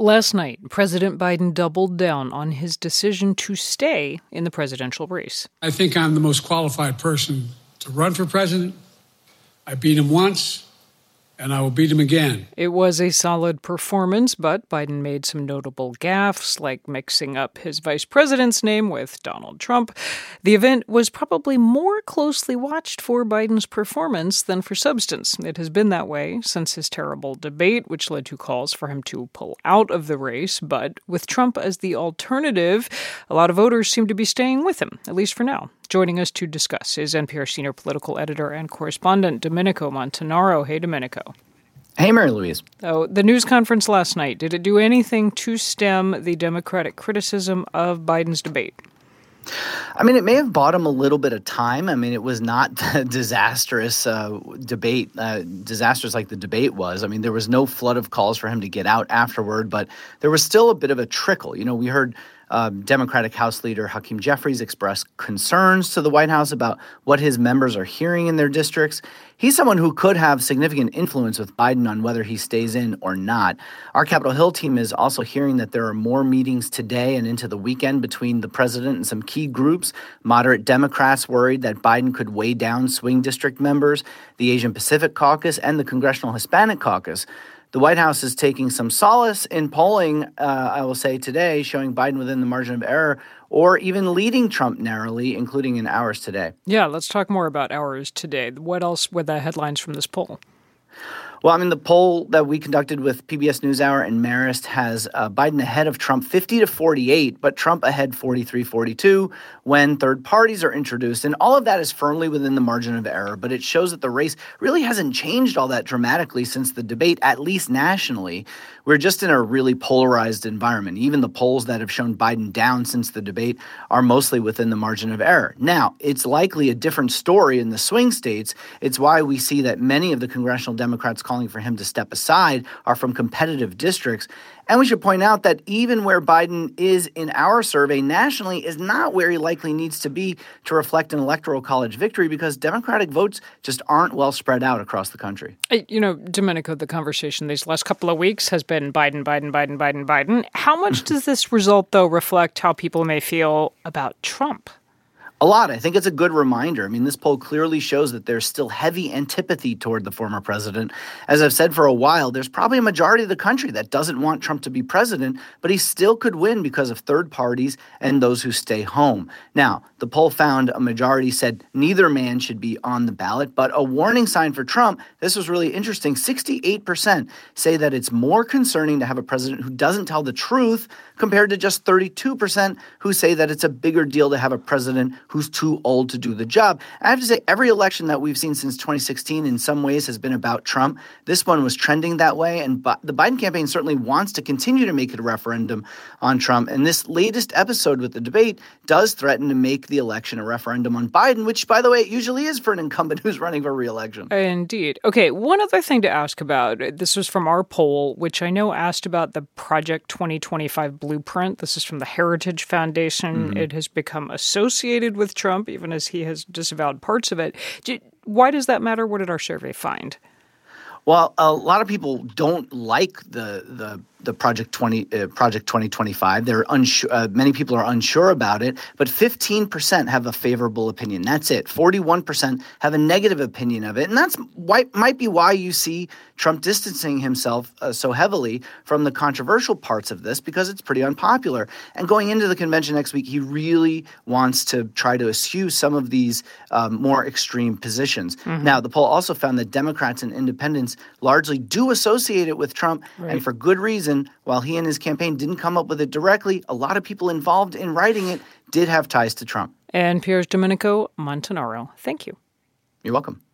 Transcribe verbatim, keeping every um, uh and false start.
Last night, President Biden doubled down on his decision to stay in the presidential race. I think I'm the most qualified person to run for president. I beat him once, and I will beat him again. It was a solid performance, but Biden made some notable gaffes, like mixing up his vice president's name with Donald Trump. The event was probably more closely watched for Biden's performance than for substance. It has been that way since his terrible debate, which led to calls for him to pull out of the race. But with Trump as the alternative, a lot of voters seem to be staying with him, at least for now. Joining us to discuss is N P R senior political editor and correspondent Domenico Montanaro. Hey, Domenico. Hey, Mary Louise. Oh, the news conference last night, did it do anything to stem the Democratic criticism of Biden's debate? I mean, it may have bought him a little bit of time. I mean, it was not the disastrous uh, debate, uh, disastrous like the debate was. I mean, there was no flood of calls for him to get out afterward, but there was still a bit of a trickle. You know, we heard uh, Democratic House Leader Hakeem Jeffries express concerns to the White House about what his members are hearing in their districts. He's someone who could have significant influence with Biden on whether he stays in or not. Our Capitol Hill team is also hearing that there are more meetings today and into the weekend between the president and some key groups. Moderate Democrats worried that Biden could weigh down swing district members, the Asian Pacific Caucus, and the Congressional Hispanic Caucus. The White House is taking some solace in polling, uh, I will say today, showing Biden within the margin of error or even leading Trump narrowly, including in Ours Today. Yeah, let's talk more about Ours Today. What else were the headlines from this poll? Well, I mean, the poll that we conducted with P B S NewsHour and Marist has uh, Biden ahead of Trump fifty to forty-eight, but Trump ahead forty-three forty-two when third parties are introduced. And all of that is firmly within the margin of error, but it shows that the race really hasn't changed all that dramatically since the debate, at least nationally. We're just in a really polarized environment. Even the polls that have shown Biden down since the debate are mostly within the margin of error. Now, it's likely a different story in the swing states. It's why we see that many of the congressional Democrats calling for him to step aside are from competitive districts. And we should point out that even where Biden is in our survey nationally is not where he likely needs to be to reflect an electoral college victory because Democratic votes just aren't well spread out across the country. You know, Domenico, the conversation these last couple of weeks has been Biden, Biden, Biden, Biden, Biden. How much does this result, though, reflect how people may feel about Trump? A lot. I think it's a good reminder. I mean, this poll clearly shows that there's still heavy antipathy toward the former president. As I've said for a while, there's probably a majority of the country that doesn't want Trump to be president, but he still could win because of third parties and those who stay home. Now, the poll found a majority said neither man should be on the ballot, but a warning sign for Trump, this was really interesting. sixty-eight percent say that it's more concerning to have a president who doesn't tell the truth compared to just thirty-two percent who say that it's a bigger deal to have a president who's too old to do the job. I have to say, every election that we've seen since twenty sixteen in some ways has been about Trump. This one was trending that way, and the Biden campaign certainly wants to continue to make it a referendum on Trump. And this latest episode with the debate does threaten to make the election a referendum on Biden, which, by the way, it usually is for an incumbent who's running for re-election. Indeed. Okay, one other thing to ask about. This was from our poll, which I know asked about the Project twenty twenty-five blueprint. This is from the Heritage Foundation. Mm-hmm. It has become associated with Trump, even as he has disavowed parts of it. Why does that matter? What did our survey find? Well, a lot of people don't like the the the Project twenty uh, Project twenty twenty-five. They're unsure. Uh, many people are unsure about it, but fifteen percent have a favorable opinion. That's it. forty-one percent have a negative opinion of it, and that's why might be why you see Trump distancing himself uh, so heavily from the controversial parts of this because it's pretty unpopular. And going into the convention next week, he really wants to try to eschew some of these um, more extreme positions. Mm-hmm. Now, the poll also found that Democrats and independents largely do associate it with Trump, right. And for good reason. While he and his campaign didn't come up with it directly, a lot of people involved in writing it did have ties to Trump. And N P R's Domenico Montanaro. Thank you. You're welcome.